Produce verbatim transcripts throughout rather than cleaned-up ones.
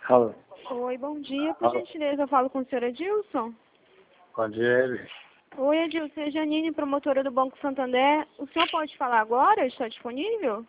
Alô. Oi, bom dia. Por Alô. gentileza, eu falo com o senhor Edilson. Bom dia, Eli. Oi, Edilson. É Janine, promotora do Banco Santander. O senhor pode falar agora? Está disponível?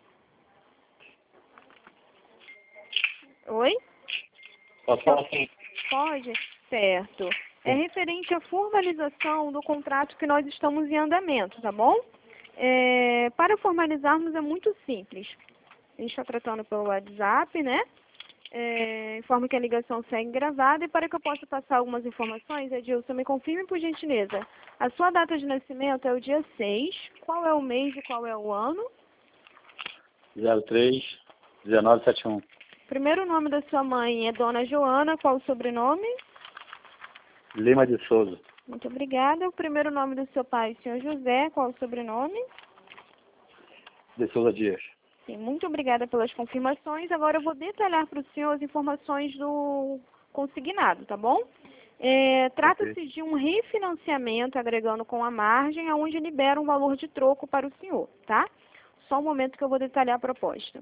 Oi? Posso falar sim? Pode? Certo. É referente à formalização do contrato que nós estamos em andamento, tá bom? É, para formalizarmos é muito simples. A gente está tratando pelo WhatsApp, né? É, informo que a ligação segue gravada e para que eu possa passar algumas informações, Edilson, me confirme por gentileza. A sua data de nascimento é o dia seis, qual é o mês e qual é o ano? zero três, dezenove setenta e um. Primeiro nome da sua mãe é Dona Joana, qual o sobrenome? Lima de Souza. Muito obrigada. O primeiro nome do seu pai, senhor José, qual o sobrenome? De Souza Dias. Sim, muito obrigada pelas confirmações. Agora eu vou detalhar para o senhor as informações do consignado, tá bom? É, trata-se Ok. de um refinanciamento agregando com a margem, onde libera um valor de troco para o senhor, tá? Só um momento que eu vou detalhar a proposta.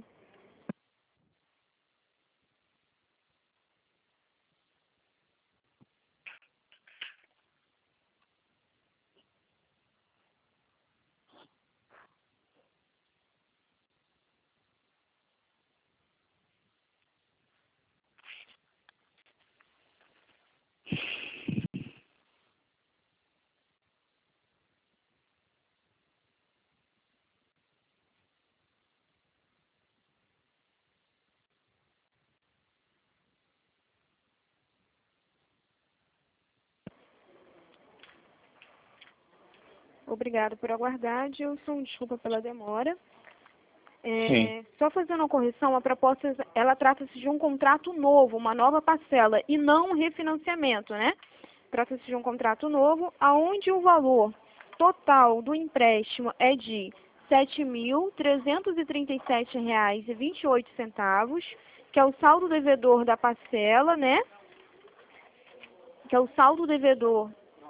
Obrigado por aguardar, Gilson. Desculpa pela demora. Sim. É, só fazendo uma correção, a proposta, ela trata-se de um contrato novo, uma nova parcela, e não um refinanciamento, né? Trata-se de um contrato novo, aonde o valor total do empréstimo é de sete mil trezentos e trinta e sete reais e vinte e oito centavos, que é o saldo devedor da parcela, né? Que é o saldo devedor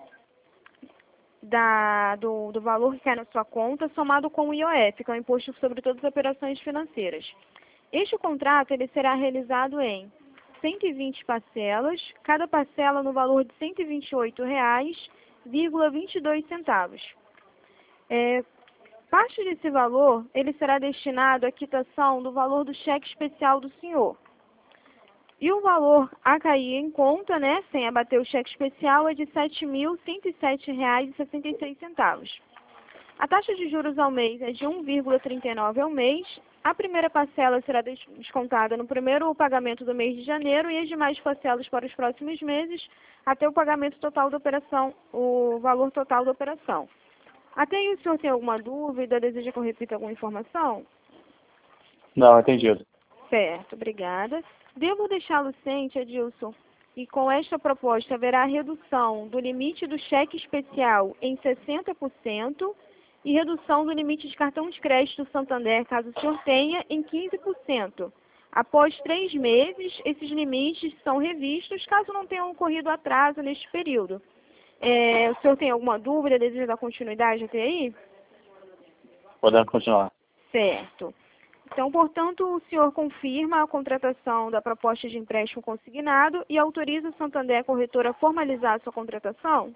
Da, do, do valor que cai na sua conta, somado com o I O F, que é o Imposto sobre Todas as Operações Financeiras. Este contrato ele será realizado em cento e vinte parcelas, cada parcela no valor de cento e vinte e oito reais e vinte e dois centavos. É, parte desse valor ele será destinado à quitação do valor do cheque especial do senhor. E o valor a cair em conta, né, sem abater o cheque especial, é de sete mil cento e sete reais e sessenta e seis centavos. A taxa de juros ao mês é de um vírgula trinta e nove ao mês. A primeira parcela será descontada no primeiro pagamento do mês de janeiro e as demais parcelas para os próximos meses, até o pagamento total da operação, o valor total da operação. Até aí o senhor tem alguma dúvida? Deseja que eu repita alguma informação? Não, entendido. Certo, obrigada. Devo deixá-lo ciente, Edilson, e com esta proposta haverá redução do limite do cheque especial em sessenta por cento e redução do limite de cartão de crédito Santander, caso o senhor tenha, em quinze por cento. Após três meses, esses limites são revistos, caso não tenha ocorrido atraso neste período. É, o senhor tem alguma dúvida, deseja dar continuidade até aí? Podemos continuar. Certo. Então, portanto, o senhor confirma a contratação da proposta de empréstimo consignado e autoriza o Santander Corretora a formalizar a sua contratação?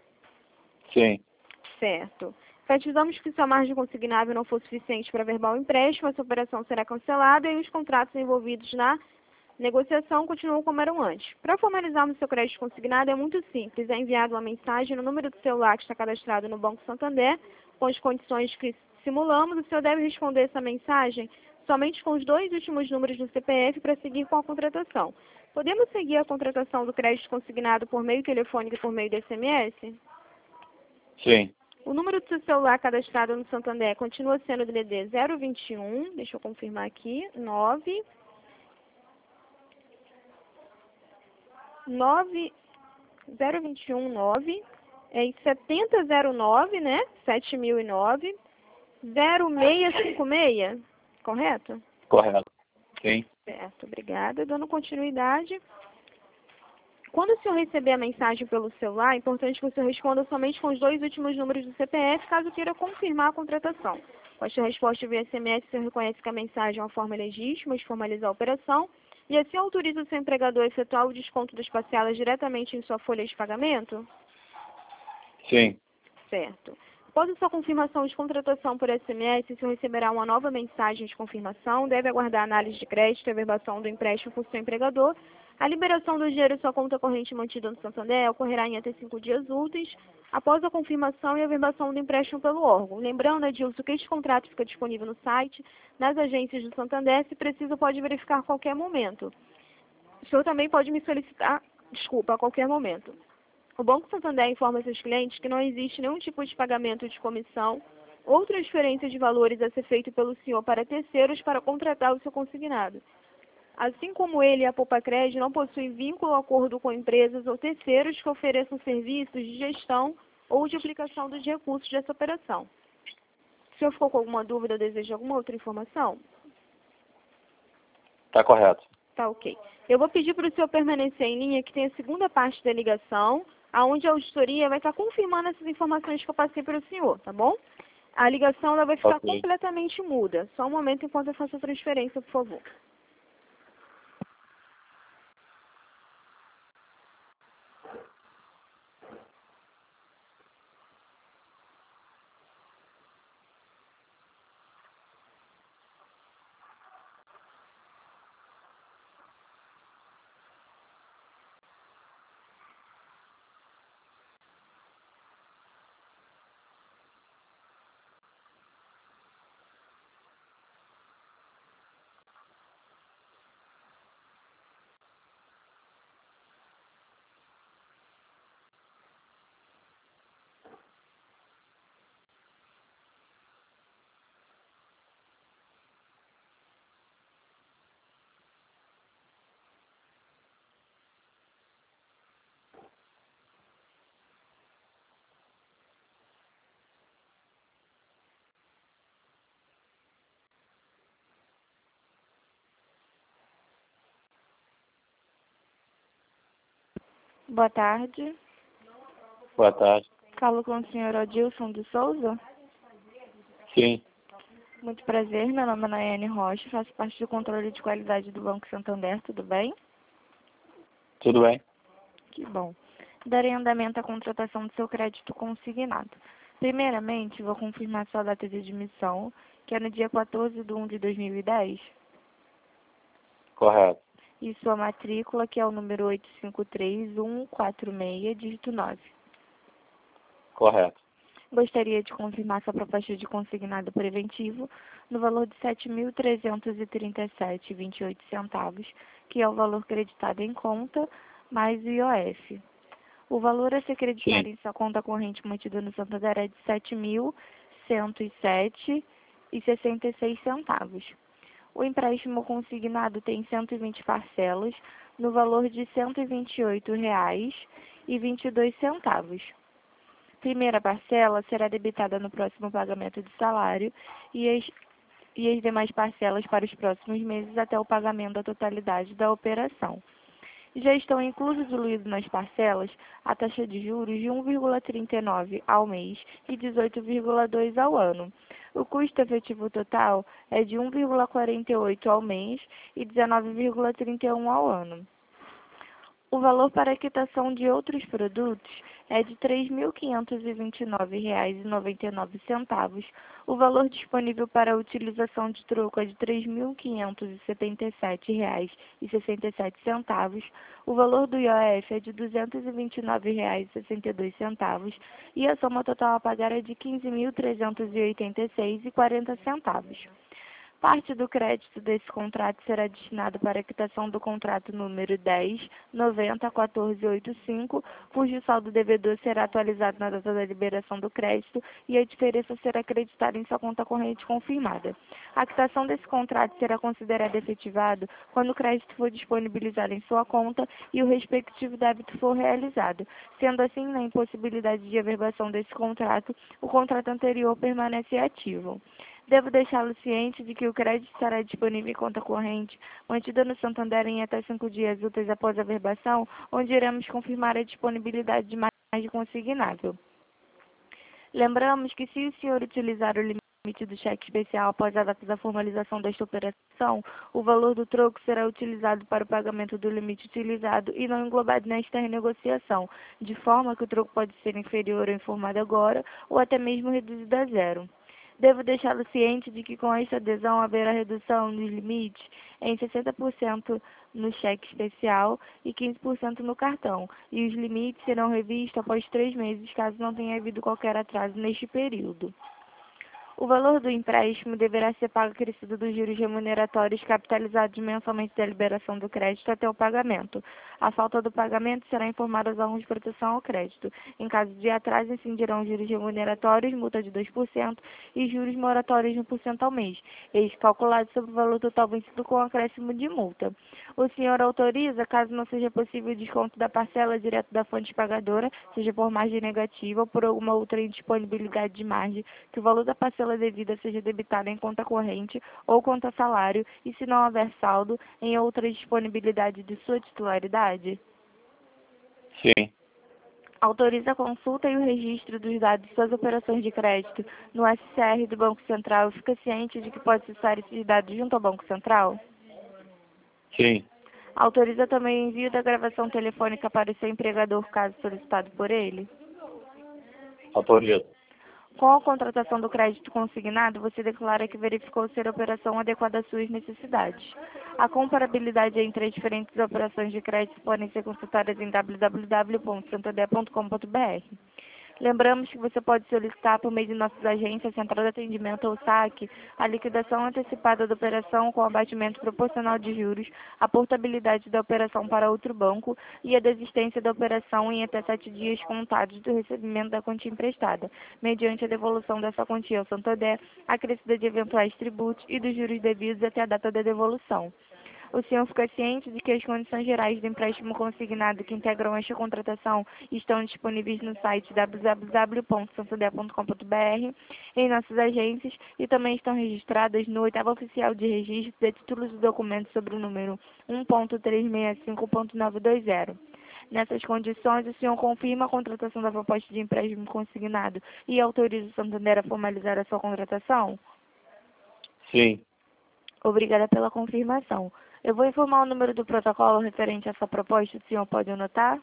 Sim. Certo. Enfatizamos que se a margem consignável não for suficiente para verbal empréstimo, essa operação será cancelada e os contratos envolvidos na negociação continuam como eram antes. Para formalizarmos seu crédito consignado é muito simples. É enviado uma mensagem no número do celular que está cadastrado no Banco Santander, com as condições que simulamos. O senhor deve responder essa mensagem somente com os dois últimos números do C P F para seguir com a contratação. Podemos seguir a contratação do crédito consignado por meio telefônico e por meio de S M S? Sim. O número do seu celular cadastrado no Santander continua sendo o D D D zero vinte e um, deixa eu confirmar aqui, nove nove zero vinte e um nove é setenta zero nove, né? sete mil e nove zero seis cinco seis, correto? Correto. Sim. Certo, obrigada. Dando continuidade. Quando o senhor receber a mensagem pelo celular, é importante que o senhor responda somente com os dois últimos números do C P F, caso queira confirmar a contratação. Com esta resposta via S M S, o senhor reconhece que a mensagem é uma forma legítima de formalizar a operação. e assim autoriza o seu empregador a efetuar o desconto das parcelas diretamente em sua folha de pagamento? Sim. Certo. Após a sua confirmação de contratação por S M S, o senhor receberá uma nova mensagem de confirmação, deve aguardar a análise de crédito e a averbação do empréstimo por seu empregador. A liberação do dinheiro em sua conta corrente mantida no Santander ocorrerá em até cinco dias úteis, após a confirmação e a averbação do empréstimo pelo órgão. Lembrando, Edilson, que este contrato fica disponível no site, nas agências do Santander, se preciso pode verificar a qualquer momento. O senhor também pode me solicitar, desculpa, a qualquer momento. O Banco Santander informa seus clientes que não existe nenhum tipo de pagamento de comissão ou transferência de valores a ser feito pelo senhor para terceiros para contratar o seu consignado. Assim como ele e a Poupacred não possuem vínculo ou acordo com empresas ou terceiros que ofereçam serviços de gestão ou de aplicação dos recursos dessa operação. O senhor ficou com alguma dúvida ou deseja alguma outra informação? Está correto. Tá ok. Eu vou pedir para o senhor permanecer em linha, que tem a segunda parte da ligação, onde a auditoria vai estar confirmando essas informações que eu passei para o senhor, tá bom? A ligação ela vai ficar Ok. completamente muda. Só um momento enquanto eu faço a transferência, por favor. Boa tarde. Boa tarde. Falo com o senhor Odilson de Souza. Sim. Muito prazer, meu nome é Nayane Rocha, faço parte do controle de qualidade do Banco Santander, tudo bem? Tudo bem? Que bom. Darei andamento à contratação do seu crédito consignado. Primeiramente, vou confirmar sua data de admissão, que é no dia quatorze de um de dois mil e dez, Correto. e sua matrícula, que é o número oito cinco três um quatro seis, dígito nove. Correto. Gostaria de confirmar sua proposta de consignado preventivo no valor de sete mil trezentos e trinta e sete reais e vinte e oito centavos, que é o valor creditado em conta, mais o I O F. O valor a ser creditado Sim. em sua conta corrente mantida no Santander é de sete mil cento e sete reais e sessenta e seis centavos. O empréstimo consignado tem cento e vinte parcelas, no valor de cento e vinte e oito reais e vinte e dois centavos. Primeira parcela será debitada no próximo pagamento de salário e as, e as demais parcelas para os próximos meses até o pagamento da totalidade da operação. Já estão inclusos diluídos nas parcelas a taxa de juros de um vírgula trinta e nove ao mês e dezoito vírgula dois ao ano. O custo efetivo total é de um vírgula quarenta e oito ao mês e dezenove vírgula trinta e um ao ano. O valor para a quitação de outros produtos é de três mil quinhentos e vinte e nove reais e noventa e nove centavos. O valor disponível para a utilização de troco é de três mil quinhentos e setenta e sete reais e sessenta e sete centavos. O valor do I O F é de duzentos e vinte e nove reais e sessenta e dois centavos e a soma total a pagar é de quinze mil trezentos e oitenta e seis reais e quarenta centavos. Parte do crédito desse contrato será destinado para a quitação do contrato número dez noventa quatorze oitenta e cinco, cujo saldo devedor será atualizado na data da liberação do crédito e a diferença será acreditada em sua conta corrente confirmada. A quitação desse contrato será considerada efetivado quando o crédito for disponibilizado em sua conta e o respectivo débito for realizado. Sendo assim, na impossibilidade de averbação desse contrato, o contrato anterior permanece ativo. Devo deixá-lo ciente de que o crédito estará disponível em conta corrente, mantida no Santander em até cinco dias úteis após a averbação, onde iremos confirmar a disponibilidade de mais de consignável. Lembramos que, se o senhor utilizar o limite limite do cheque especial após a data da formalização desta operação, o valor do troco será utilizado para o pagamento do limite utilizado e não englobado nesta renegociação, de forma que o troco pode ser inferior ao informado agora ou até mesmo reduzido a zero. Devo deixá-lo ciente de que com esta adesão haverá redução dos limites em sessenta por cento no cheque especial e quinze por cento no cartão, e os limites serão revistos após três meses, caso não tenha havido qualquer atraso neste período. O valor do empréstimo deverá ser pago acrescido dos juros remuneratórios capitalizados mensalmente da liberação do crédito até o pagamento. A falta do pagamento será informada aos órgãos de proteção ao crédito. Em caso de atraso, incidirão juros remuneratórios, multa de dois por cento e juros moratórios de um por cento ao mês, eles calculados sobre o valor total vencido com acréscimo de multa. O senhor autoriza, caso não seja possível o desconto da parcela direto da fonte pagadora, seja por margem negativa ou por alguma outra indisponibilidade de margem, que o valor da parcela devida seja debitada em conta corrente ou conta salário e, se não houver saldo, em outra disponibilidade de sua titularidade? Sim. Autoriza a consulta e o registro dos dados de suas operações de crédito no S C R do Banco Central e fica ciente de que pode acessar esses dados junto ao Banco Central? Sim. Autoriza também o envio da gravação telefônica para o seu empregador, caso solicitado por ele? Autorizo. Com a contratação do crédito consignado, você declara que verificou ser a operação adequada às suas necessidades. A comparabilidade entre as diferentes operações de crédito podem ser consultadas em w w w ponto santander ponto com ponto b r. Lembramos que você pode solicitar, por meio de nossas agências, Central de Atendimento ou SAC, a liquidação antecipada da operação com abatimento proporcional de juros, a portabilidade da operação para outro banco e a desistência da operação em até sete dias contados do recebimento da quantia emprestada, mediante a devolução dessa quantia ao Santander, acrescida de eventuais tributos e dos juros devidos até a data da devolução. O senhor fica ciente de que as condições gerais do empréstimo consignado que integram esta contratação estão disponíveis no site w w w ponto santander ponto com ponto b r, em nossas agências, e também estão registradas no oitavo oficial de registro de títulos e documentos sobre o número um ponto trezentos e sessenta e cinco ponto novecentos e vinte. Nessas condições, o senhor confirma a contratação da proposta de empréstimo consignado e autoriza o Santander a formalizar a sua contratação? Sim. Obrigada pela confirmação. Eu vou informar o número do protocolo referente a essa proposta, o senhor pode anotar?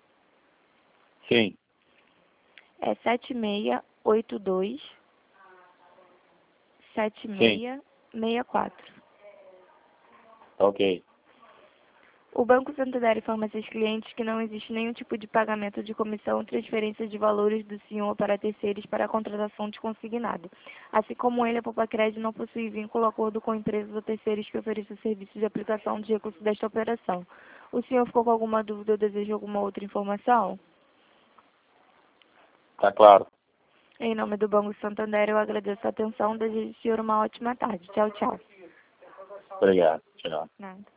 Sim. É sete seis oito dois, sete seis seis quatro. Ok. O Banco Santander informa seus clientes que não existe nenhum tipo de pagamento de comissão ou transferência de valores do senhor para terceiros para a contratação de consignado. Assim como ele, a Poupa-Crédito não possui vínculo ou acordo com empresas ou terceiros que ofereçam serviços de aplicação de recursos desta operação. O senhor ficou com alguma dúvida ou deseja alguma outra informação? Tá claro. Em nome do Banco Santander, eu agradeço a atenção. Desejo ao senhor uma ótima tarde. Tchau, tchau. Obrigado. Tchau. Nada.